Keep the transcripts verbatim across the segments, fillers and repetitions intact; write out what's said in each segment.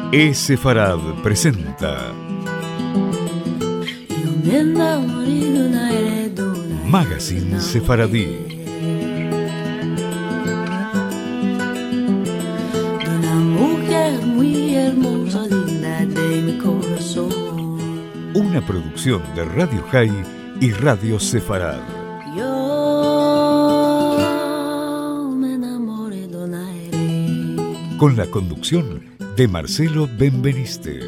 E-Sefarad presenta Magazine Sefaradí. Una producción de Radio High y Radio Sefarad. Con la conducción de Marcelo Benveniste.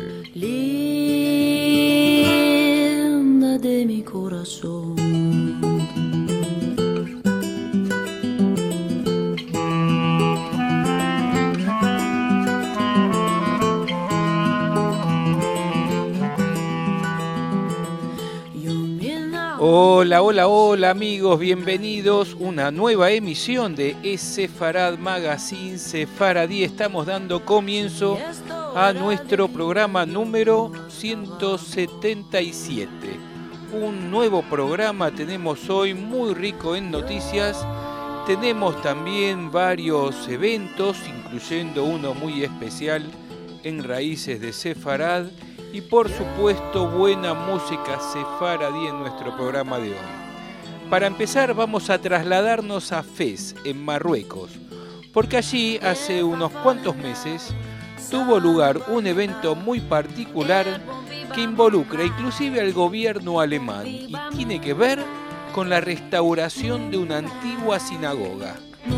Linda de mi corazón. Hola, hola, hola amigos, bienvenidos a una nueva emisión de E-Sefarad Magazine Sefaradí. Estamos dando comienzo a nuestro programa número ciento setenta y siete. Un nuevo programa tenemos hoy muy rico en noticias. Tenemos también varios eventos, incluyendo uno muy especial en Raíces de Sefarad. Y por supuesto, buena música sefaradí en nuestro programa de hoy. Para empezar, vamos a trasladarnos a Fez, en Marruecos, porque allí, hace unos cuantos meses, tuvo lugar un evento muy particular que involucra inclusive al gobierno alemán y tiene que ver con la restauración de una antigua sinagoga.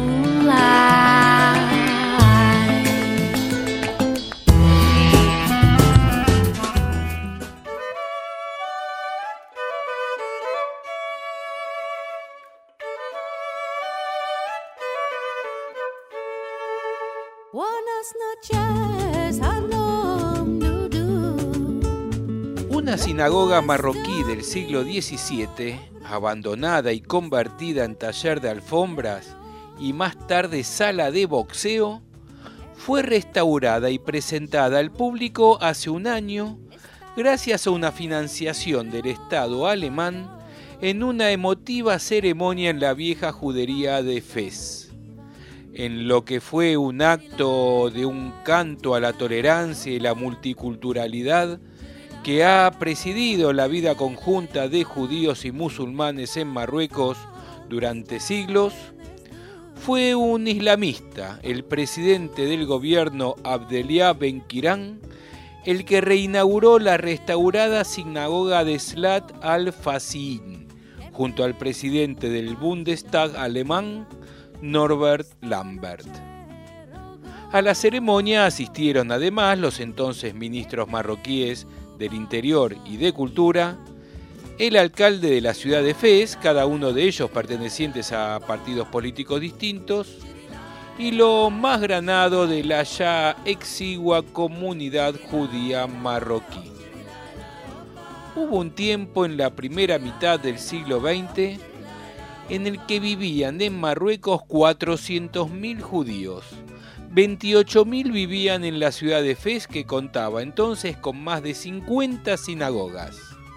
Una sinagoga marroquí del siglo diecisiete, abandonada y convertida en taller de alfombras y más tarde sala de boxeo, fue restaurada y presentada al público hace un año gracias a una financiación del Estado alemán en una emotiva ceremonia en la vieja judería de Fez. En lo que fue un acto de un canto a la tolerancia y la multiculturalidad que ha presidido la vida conjunta de judíos y musulmanes en Marruecos durante siglos, fue un islamista, el presidente del gobierno Abdelia Benquirán, el que reinauguró la restaurada sinagoga de Slat al-Fassin, junto al presidente del Bundestag alemán, Norbert Lammert. A la ceremonia asistieron además los entonces ministros marroquíes del Interior y de Cultura, el alcalde de la ciudad de Fez, cada uno de ellos pertenecientes a partidos políticos distintos, y lo más granado de la ya exigua comunidad judía marroquí. Hubo un tiempo en la primera mitad del siglo veinte en el que vivían en Marruecos cuatrocientos mil judíos. veintiocho mil vivían en la ciudad de Fez, que contaba entonces con más de cincuenta sinagogas.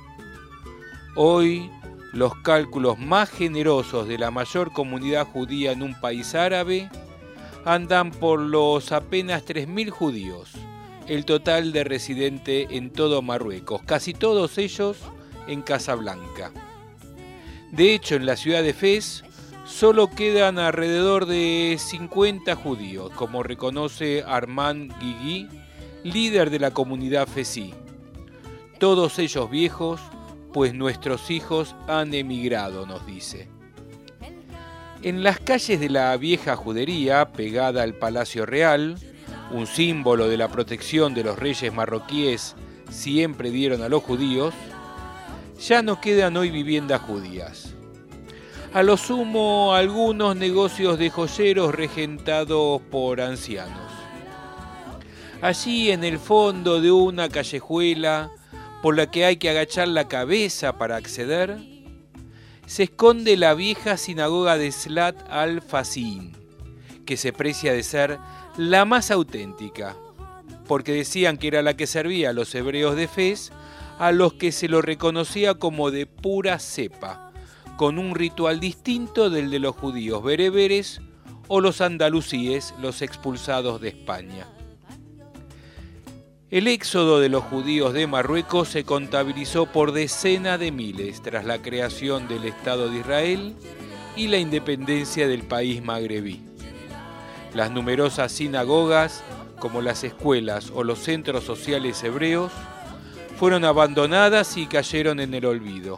Hoy, los cálculos más generosos de la mayor comunidad judía en un país árabe andan por los apenas tres mil judíos, el total de residentes en todo Marruecos, casi todos ellos en Casablanca. De hecho, en la ciudad de Fez solo quedan alrededor de cincuenta judíos, como reconoce Armand Guigui, líder de la comunidad fezí. Todos ellos viejos, pues nuestros hijos han emigrado, nos dice. En las calles de la vieja judería, pegada al Palacio Real, un símbolo de la protección de los reyes marroquíes siempre dieron a los judíos, ya no quedan hoy viviendas judías. A lo sumo, algunos negocios de joyeros regentados por ancianos. Allí, en el fondo de una callejuela por la que hay que agachar la cabeza para acceder, se esconde la vieja sinagoga de Slat al-Fassin, que se precia de ser la más auténtica, porque decían que era la que servía a los hebreos de Fez, a los que se lo reconocía como de pura cepa, con un ritual distinto del de los judíos bereberes o los andalusíes, los expulsados de España. El éxodo de los judíos de Marruecos se contabilizó por decenas de miles tras la creación del Estado de Israel y la independencia del país magrebí. Las numerosas sinagogas, como las escuelas o los centros sociales hebreos, fueron abandonadas y cayeron en el olvido.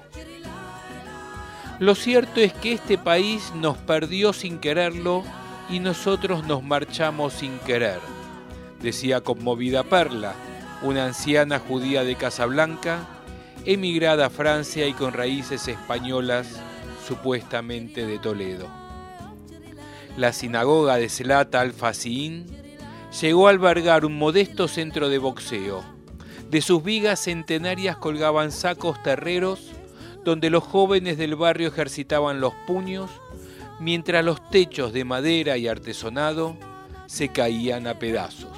Lo cierto es que este país nos perdió sin quererlo y nosotros nos marchamos sin querer, decía conmovida Perla, una anciana judía de Casablanca, emigrada a Francia y con raíces españolas, supuestamente de Toledo. La sinagoga de Selat al-Fasihin llegó a albergar un modesto centro de boxeo. De sus vigas centenarias colgaban sacos terreros donde los jóvenes del barrio ejercitaban los puños, mientras los techos de madera y artesonado se caían a pedazos.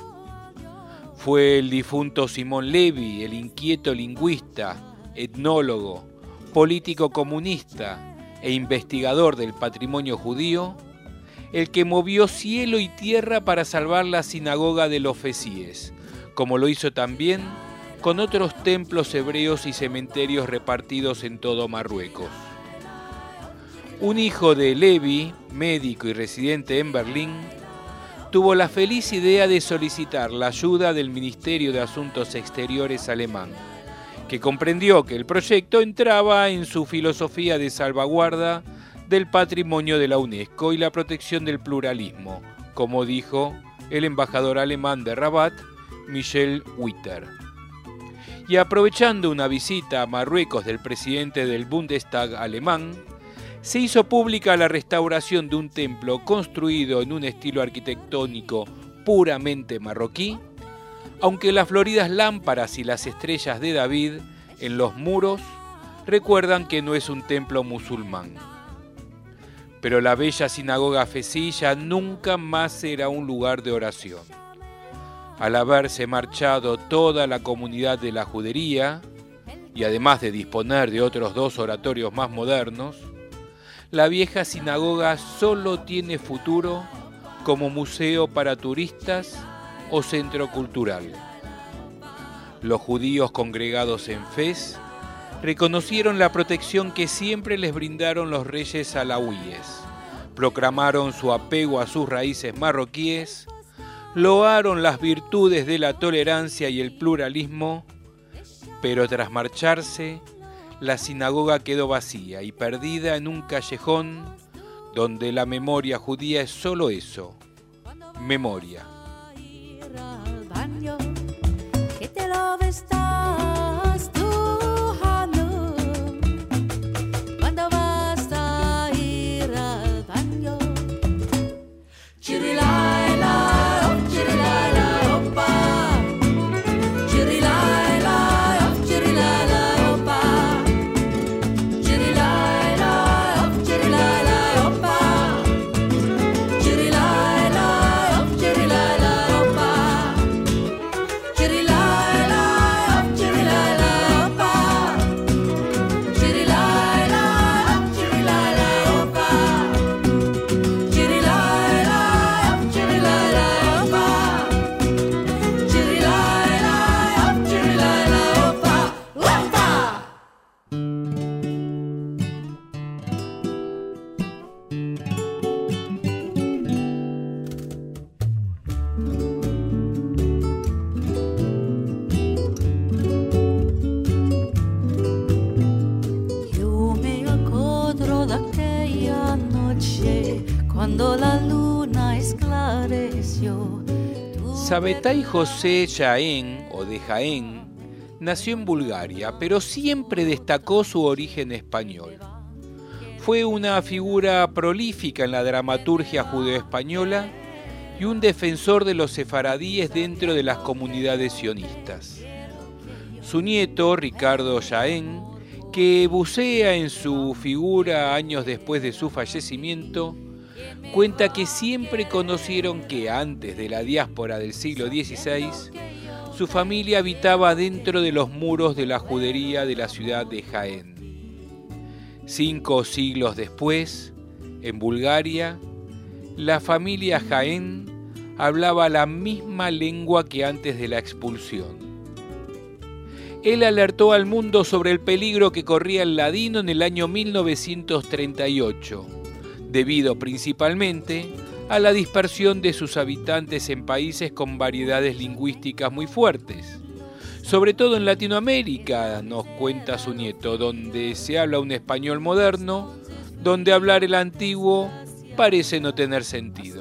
Fue el difunto Simón Levi, el inquieto lingüista, etnólogo, político comunista e investigador del patrimonio judío, el que movió cielo y tierra para salvar la sinagoga de los Fesíes, como lo hizo también con otros templos hebreos y cementerios repartidos en todo Marruecos. Un hijo de Levi, médico y residente en Berlín, tuvo la feliz idea de solicitar la ayuda del Ministerio de Asuntos Exteriores alemán, que comprendió que el proyecto entraba en su filosofía de salvaguarda del patrimonio de la UNESCO y la protección del pluralismo, como dijo el embajador alemán de Rabat, Michel Witter. Y aprovechando una visita a Marruecos del presidente del Bundestag alemán, se hizo pública la restauración de un templo construido en un estilo arquitectónico puramente marroquí, aunque las floridas lámparas y las estrellas de David en los muros recuerdan que no es un templo musulmán. Pero la bella sinagoga Fesí ya nunca más será un lugar de oración. Al haberse marchado toda la comunidad de la judería, y además de disponer de otros dos oratorios más modernos, la vieja sinagoga solo tiene futuro como museo para turistas o centro cultural. Los judíos congregados en Fez reconocieron la protección que siempre les brindaron los reyes alauíes, proclamaron su apego a sus raíces marroquíes, loaron las virtudes de la tolerancia y el pluralismo, pero tras marcharse, la sinagoga quedó vacía y perdida en un callejón donde la memoria judía es solo eso, memoria. Sabetay José Jaén, o de Jaén, nació en Bulgaria, pero siempre destacó su origen español. Fue una figura prolífica en la dramaturgia judeo-española y un defensor de los sefaradíes dentro de las comunidades sionistas. Su nieto, Ricardo Jaén, que bucea en su figura años después de su fallecimiento, cuenta que siempre conocieron que antes de la diáspora del siglo dieciséis, su familia habitaba dentro de los muros de la judería de la ciudad de Jaén. Cinco siglos después, en Bulgaria, la familia Jaén hablaba la misma lengua que antes de la expulsión. Él alertó al mundo sobre el peligro que corría el ladino en el año mil novecientos treinta y ocho, debido principalmente a la dispersión de sus habitantes en países con variedades lingüísticas muy fuertes. Sobre todo en Latinoamérica, nos cuenta su nieto, donde se habla un español moderno, donde hablar el antiguo parece no tener sentido.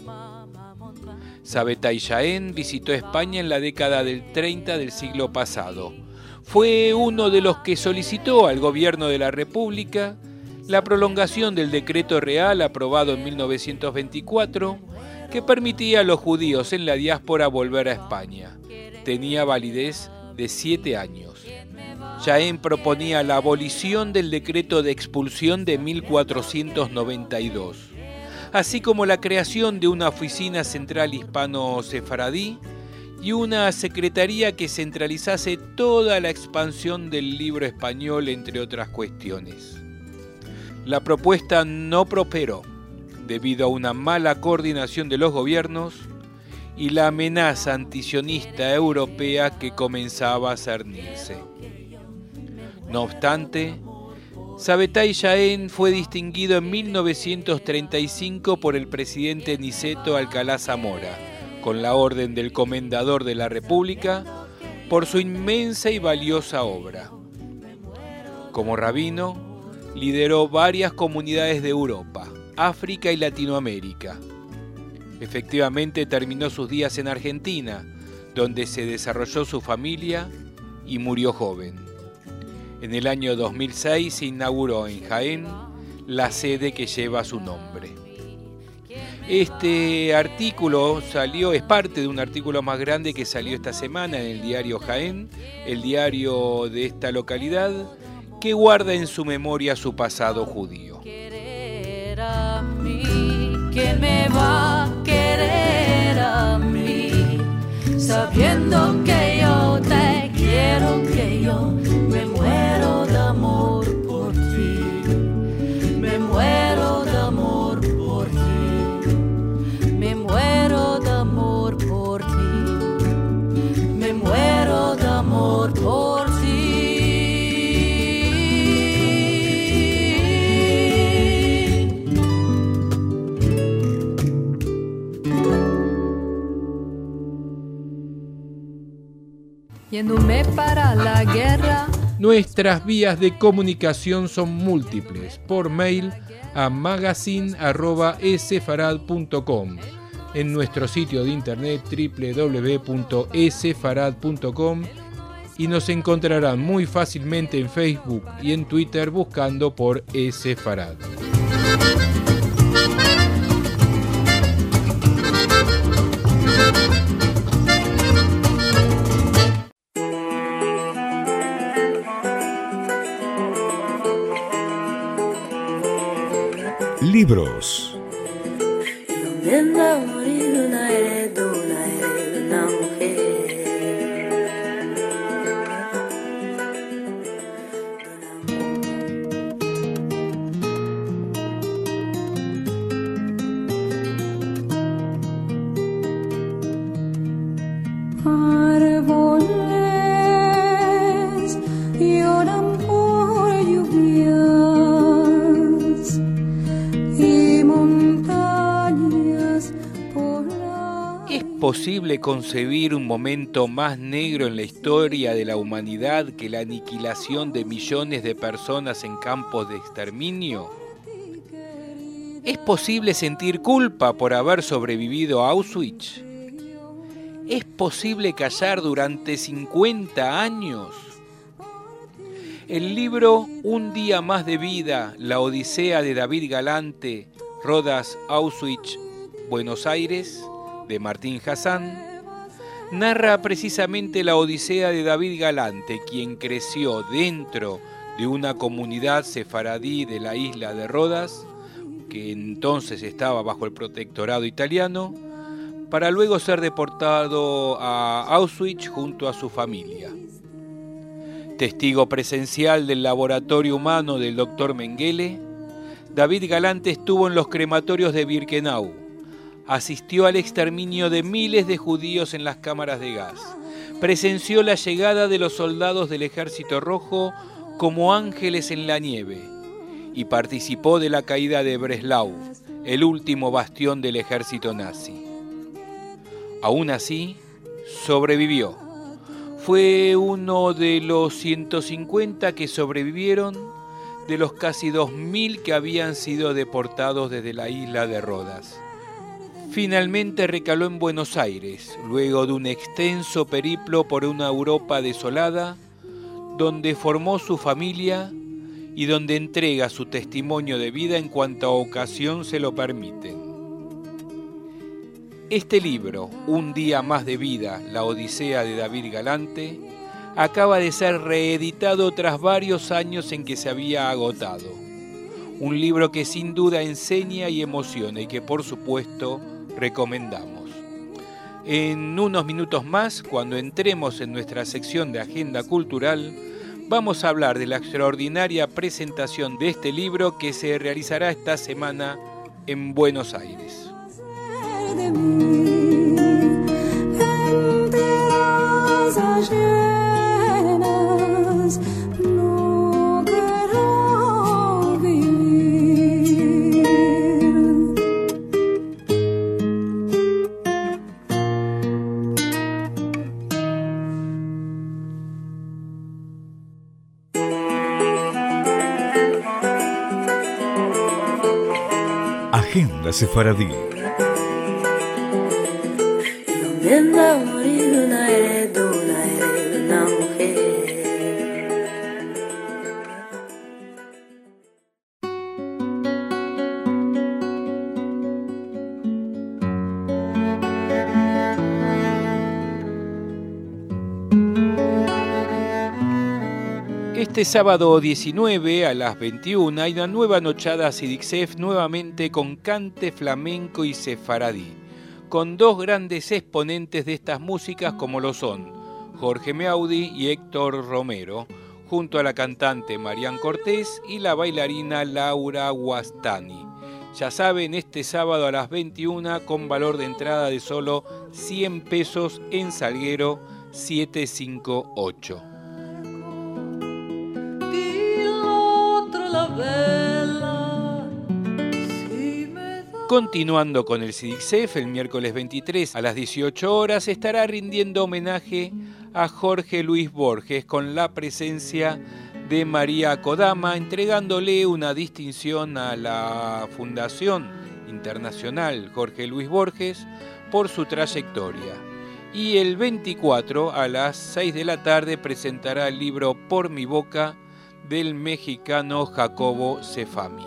Sabetay Jaén visitó España en la década del treinta del siglo pasado. Fue uno de los que solicitó al gobierno de la República la prolongación del decreto real aprobado en mil novecientos veinticuatro que permitía a los judíos en la diáspora volver a España. Tenía validez de siete años. Jaén proponía la abolición del decreto de expulsión de mil cuatrocientos noventa y dos, así como la creación de una oficina central hispano-sefaradí y una secretaría que centralizase toda la expansión del libro español, entre otras cuestiones. La propuesta no prosperó debido a una mala coordinación de los gobiernos y la amenaza antisionista europea que comenzaba a cernirse. No obstante, Sabetay Jaén fue distinguido en mil novecientos treinta y cinco por el presidente Niceto Alcalá Zamora, con la orden del Comendador de la República, por su inmensa y valiosa obra. Como rabino, lideró varias comunidades de Europa, África y Latinoamérica. Efectivamente, terminó sus días en Argentina, donde se desarrolló su familia y murió joven. En el año dos mil seis se inauguró en Jaén la sede que lleva su nombre. Este artículo salió, es parte de un artículo más grande que salió esta semana en el diario Jaén, el diario de esta localidad, que guarda en su memoria su pasado judío. Querer a mí, ¿quién me va a querer a mí? Sabiendo que yo te quiero, que yo me muero de amor por ti. Me muero de amor por ti. Me muero de amor por ti. Me muero de amor por ti. Yéndome para la guerra. Nuestras vías de comunicación son múltiples. Por mail a magazine arroba esefarad punto com, en nuestro sitio de internet doble u doble u doble u punto esefarad punto com, y nos encontrarán muy fácilmente en Facebook y en Twitter buscando por Esefarad. Libros. Yo me enamoré de una heredona, de una mujer. Árboles lloran por lluvias y montañas por la... ¿Es posible concebir un momento más negro en la historia de la humanidad que la aniquilación de millones de personas en campos de exterminio? ¿Es posible sentir culpa por haber sobrevivido a Auschwitz? ¿Es posible callar durante cincuenta años? El libro Un día más de vida, la odisea de David Galante, Rodas, Auschwitz, Buenos Aires, de Martín Hassan, narra precisamente la odisea de David Galante, quien creció dentro de una comunidad sefaradí de la isla de Rodas, que entonces estaba bajo el protectorado italiano, para luego ser deportado a Auschwitz junto a su familia. Testigo presencial del laboratorio humano del doctor Mengele, David Galante estuvo en los crematorios de Birkenau, asistió al exterminio de miles de judíos en las cámaras de gas. Presenció la llegada de los soldados del Ejército Rojo como ángeles en la nieve y participó de la caída de Breslau, el último bastión del ejército nazi. Aún así, sobrevivió. Fue uno de los ciento cincuenta que sobrevivieron de los casi dos mil que habían sido deportados desde la isla de Rodas. Finalmente recaló en Buenos Aires, luego de un extenso periplo por una Europa desolada, donde formó su familia y donde entrega su testimonio de vida en cuanta ocasión se lo permite. Este libro, Un día más de vida, la Odisea de David Galante, acaba de ser reeditado tras varios años en que se había agotado. Un libro que sin duda enseña y emociona y que por supuesto recomendamos. En unos minutos más, cuando entremos en nuestra sección de Agenda Cultural, vamos a hablar de la extraordinaria presentación de este libro que se realizará esta semana en Buenos Aires. Agenda Sefaradí. Este sábado diecinueve a las veintiuna hay una nueva nochada Sidixef nuevamente con cante flamenco y sefaradí, con dos grandes exponentes de estas músicas como lo son Jorge Meaudi y Héctor Romero, junto a la cantante Marian Cortés y la bailarina Laura Guastani. Ya saben, este sábado a las veintiuna con valor de entrada de solo cien pesos en Salguero setecientos cincuenta y ocho. Continuando con el Sidixef, el miércoles veintitrés a las dieciocho horas estará rindiendo homenaje a Jorge Luis Borges con la presencia de María Kodama, entregándole una distinción a la Fundación Internacional Jorge Luis Borges por su trayectoria. Y el veinticuatro a las seis de la tarde presentará el libro Por mi boca del mexicano Jacobo Cefami.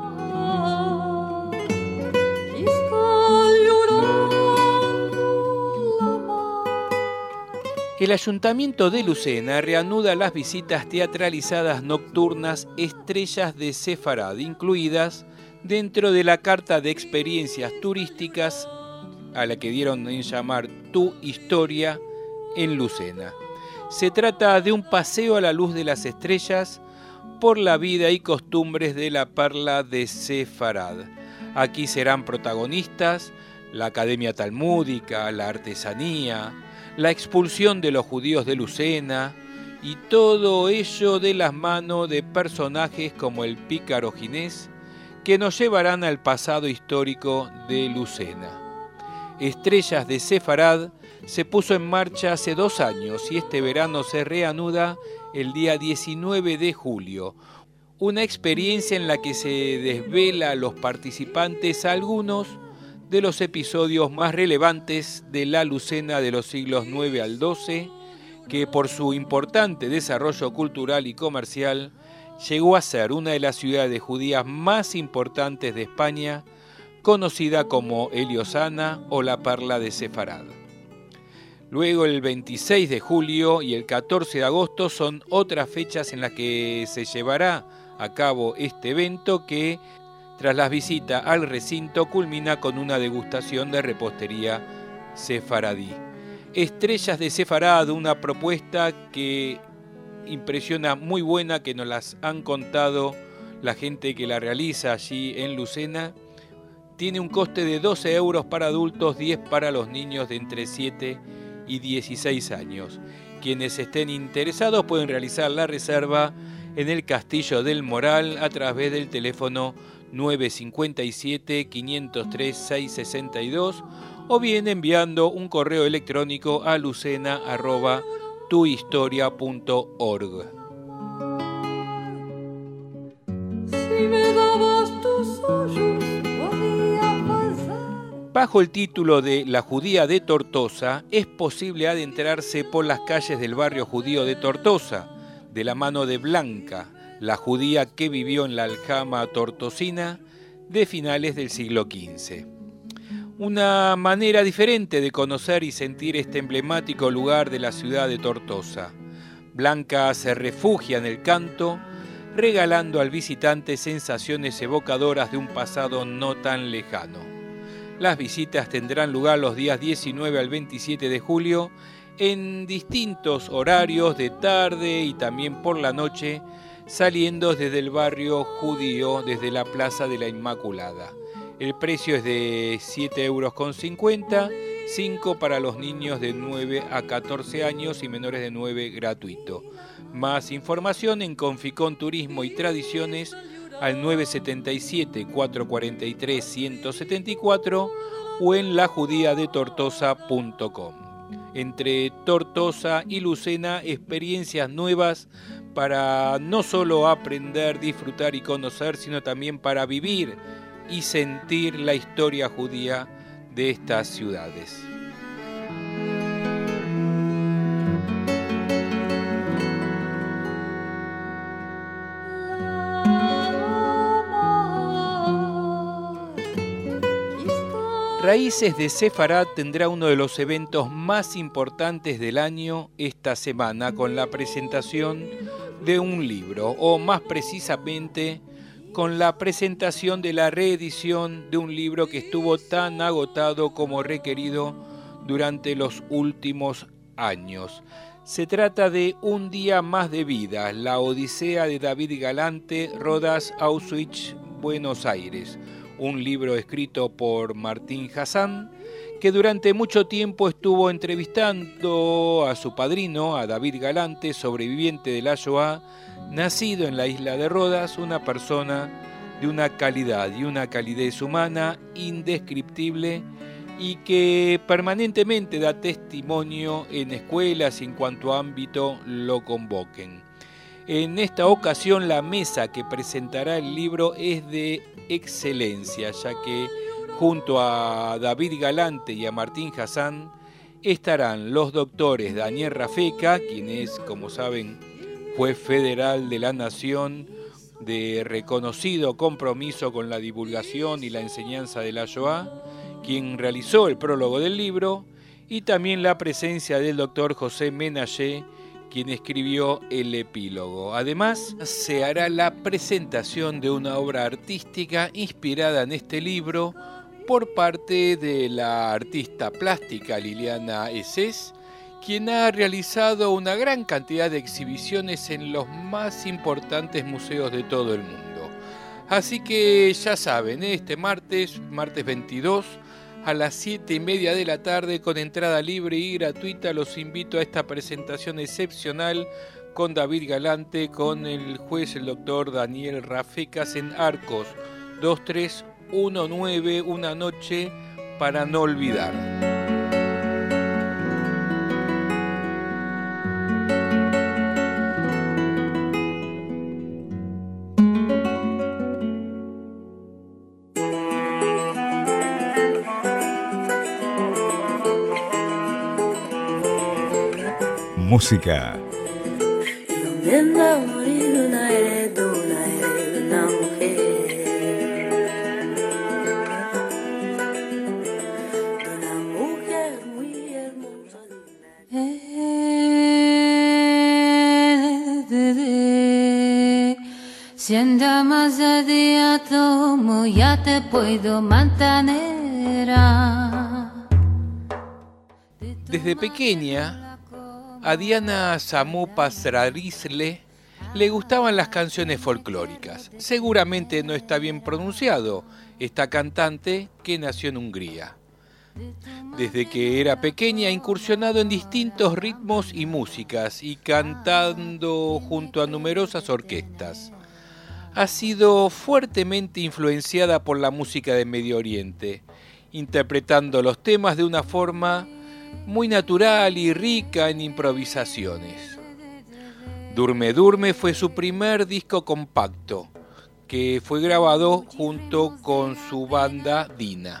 El Ayuntamiento de Lucena reanuda las visitas teatralizadas nocturnas Estrellas de Sefarad, incluidas dentro de la carta de experiencias turísticas a la que dieron en llamar Tu Historia en Lucena. Se trata de un paseo a la luz de las estrellas por la vida y costumbres de la perla de Sefarad. Aquí serán protagonistas la Academia Talmúdica, la artesanía, la expulsión de los judíos de Lucena y todo ello de las manos de personajes como el pícaro Ginés que nos llevarán al pasado histórico de Lucena. Estrellas de Sefarad se puso en marcha hace dos años y este verano se reanuda el día diecinueve de julio. Una experiencia en la que se desvela a los participantes algunos de los episodios más relevantes de la Lucena de los siglos nueve al doce, que por su importante desarrollo cultural y comercial llegó a ser una de las ciudades judías más importantes de España, conocida como Heliosana o la Perla de Sefarad. Luego el veintiséis de julio y el catorce de agosto son otras fechas en las que se llevará a cabo este evento que, tras las visitas al recinto, culmina con una degustación de repostería sefaradí. Estrellas de Sefarad, una propuesta que impresiona, muy buena, que nos las han contado la gente que la realiza allí en Lucena, Tiene un coste de doce euros para adultos, diez para los niños de entre siete y dieciséis años. Quienes estén interesados pueden realizar la reserva en el Castillo del Moral a través del teléfono nueve cinco siete, cinco cero tres, seis seis dos o bien enviando un correo electrónico a lucena arroba tuhistoria punto org. Si me dabas tus ojos, podía pasar. Bajo el título de La Judía de Tortosa, es posible adentrarse por las calles del barrio judío de Tortosa, de la mano de Blanca, la judía que vivió en la aljama tortosina de finales del siglo quince. Una manera diferente de conocer y sentir este emblemático lugar de la ciudad de Tortosa. Blanca se refugia en el canto, regalando al visitante sensaciones evocadoras de un pasado no tan lejano. Las visitas tendrán lugar los días diecinueve al veintisiete de julio en distintos horarios de tarde y también por la noche, saliendo desde el barrio judío, desde la Plaza de la Inmaculada. El precio es de siete euros con cincuenta, cinco para los niños de nueve a catorce años y menores de nueve gratuito. Más información en Conficón Turismo y Tradiciones al nueve siete siete, cuatro cuatro tres, uno cero siete cuatro o en la judía de tortosa punto com. Entre Tortosa y Lucena, experiencias nuevas para no solo aprender, disfrutar y conocer, sino también para vivir y sentir la historia judía de estas ciudades. Raíces de Sefarad tendrá uno de los eventos más importantes del año esta semana con la presentación de un libro, o más precisamente con la presentación de la reedición de un libro que estuvo tan agotado como requerido durante los últimos años. Se trata de Un día más de vida, la odisea de David Galante, Rodas, Auschwitz, Buenos Aires. Un libro escrito por Martín Hassan, que durante mucho tiempo estuvo entrevistando a su padrino, a David Galante, sobreviviente de la Shoah, nacido en la isla de Rodas, una persona de una calidad y una calidez humana indescriptible y que permanentemente da testimonio en escuelas y en cuanto ámbito lo convoquen. En esta ocasión la mesa que presentará el libro es de excelencia, ya que junto a David Galante y a Martín Hassan estarán los doctores Daniel Rafeca, quien es, como saben, juez federal de la Nación de reconocido compromiso con la divulgación y la enseñanza de la Shoah, quien realizó el prólogo del libro, y también la presencia del doctor José Menayé, quien escribió el epílogo. Además, se hará la presentación de una obra artística inspirada en este libro por parte de la artista plástica Liliana Esés, quien ha realizado una gran cantidad de exhibiciones en los más importantes museos de todo el mundo. Así que ya saben, este martes, martes veintidós, a las siete y media de la tarde, con entrada libre y gratuita, los invito a esta presentación excepcional con David Galante, con el juez, el doctor Daniel Rafecas, en Arcos dos tres uno nueve, una noche para no olvidar. Música. Si anda más allá, tomo, ya te puedo mantener. Desde pequeña, a Diana Samú Pasrarisle le gustaban las canciones folclóricas. Seguramente no está bien pronunciado esta cantante que nació en Hungría. Desde que era pequeña ha incursionado en distintos ritmos y músicas y cantando junto a numerosas orquestas. Ha sido fuertemente influenciada por la música de Medio Oriente, interpretando los temas de una forma muy natural y rica en improvisaciones. Durme Durme fue su primer disco compacto, que fue grabado junto con su banda Dina.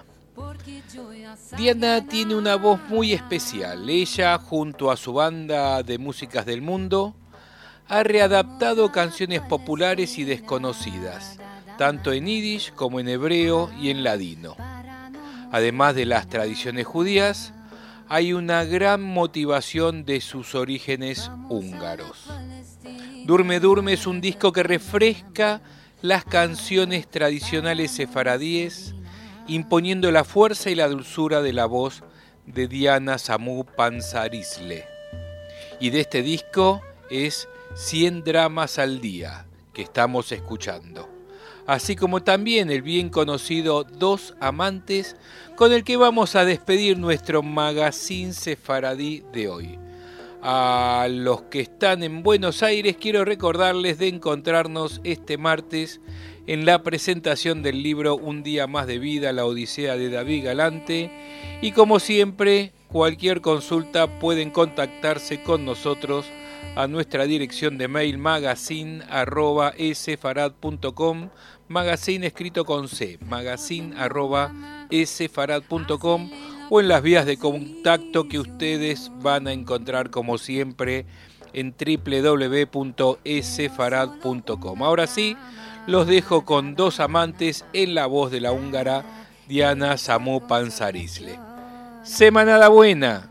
Diana tiene una voz muy especial. Ella, junto a su banda de músicas del mundo, ha readaptado canciones populares y desconocidas, tanto en yiddish como en hebreo y en ladino. Además de las tradiciones judías, hay una gran motivación de sus orígenes húngaros. Durme Durme es un disco que refresca las canciones tradicionales sefaradíes, imponiendo la fuerza y la dulzura de la voz de Diana Samu Pansarisle. Y de este disco es cien dramas al día, que estamos escuchando. Así como también el bien conocido Dos Amantes, con el que vamos a despedir nuestro magazine sefaradí de hoy. A los que están en Buenos Aires quiero recordarles de encontrarnos este martes en la presentación del libro Un día más de vida, la odisea de David Galante, y como siempre, cualquier consulta pueden contactarse con nosotros a nuestra dirección de mail magazine arroba sefarad punto com, magazine escrito con C, magazine arroba sefarad punto com, o en las vías de contacto que ustedes van a encontrar como siempre en doble u doble u doble u punto sefarad punto com. Ahora sí, los dejo con Dos Amantes en la voz de la húngara Diana Samu Pansarisle. Semanada buena.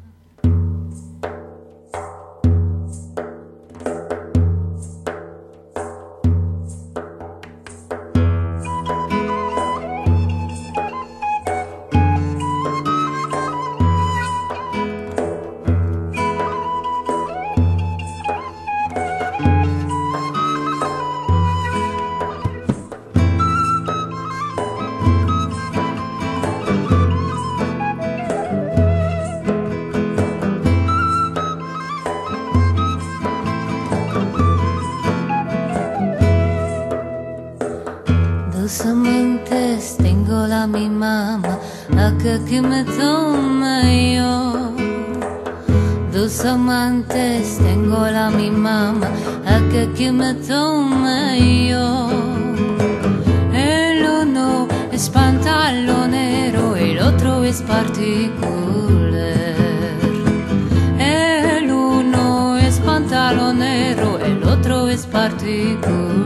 Dos amantes tengo la mi mamá, acá que me toma yo. Dos amantes tengo la mi mamá, acá que me toma yo. El uno es pantalonero, el otro es particular. El uno es pantalonero, el otro es particular.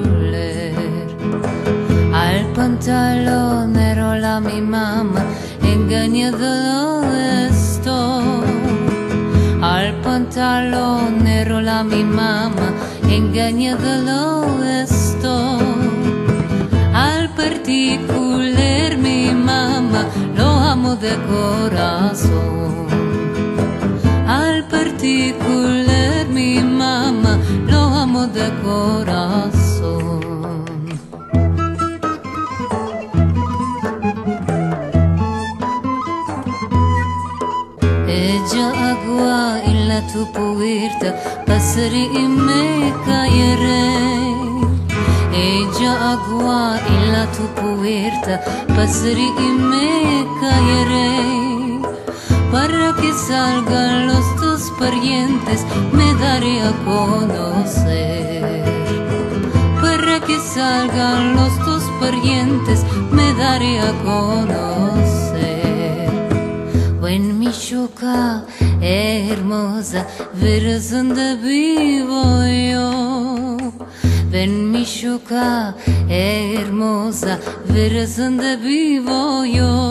Al pantalonero la mi mamá engañado estoy. Al pantalonero la mi mamá engañado estoy. Al particular mi mamá lo amo de corazón. Al particular mi mamá lo amo de corazón. Ella agua en la tu puerta, pasaré y me caeré. Ella agua en la tu puerta, pasaré y me caeré. Para que salgan los tus parientes, me daré a conocer. Para que salgan los tus parientes, me daré a conocer. Ven mi chuca hermosa, verás donde vivo yo. Ven mi chuca hermosa, verás donde vivo yo.